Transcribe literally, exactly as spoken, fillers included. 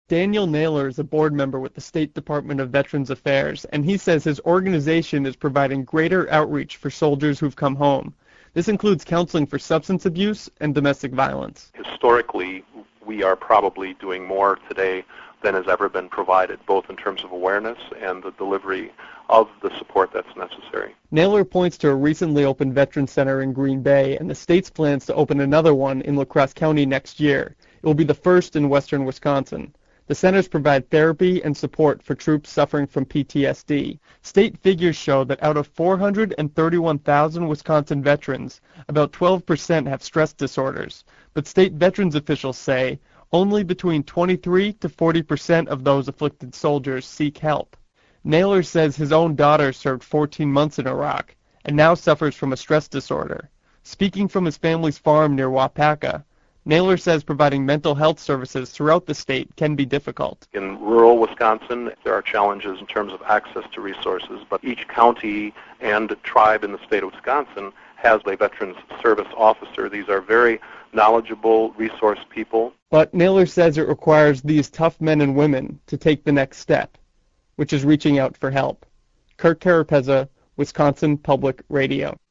Daniel Naylor is a board member with the State Department of Veterans Affairs, and he says his organization is providing greater outreach for soldiers who've come home. This includes counseling for substance abuse and domestic violence. Historically, we are probably doing more today than has ever been provided, both in terms of awareness and the delivery of the support that's necessary. Naylor points to a recently opened Veterans Center in Green Bay and the state's plans to open another one in La Crosse County next year. It will be the first in western Wisconsin. The centers provide therapy and support for troops suffering from P T S D. State figures show that out of four hundred thirty-one thousand Wisconsin veterans, about twelve percent have stress disorders. But state veterans officials say only between twenty-three to forty percent of those afflicted soldiers seek help. Naylor says his own daughter served fourteen months in Iraq and now suffers from a stress disorder. Speaking from his family's farm near Wapaka, Naylor says providing mental health services throughout the state can be difficult. In rural Wisconsin, there are challenges in terms of access to resources, but each county and tribe in the state of Wisconsin has a Veterans Service Officer. These are very knowledgeable, resource people. But Naylor says it requires these tough men and women to take the next step, which is reaching out for help. Kurt Carapezza, Wisconsin Public Radio.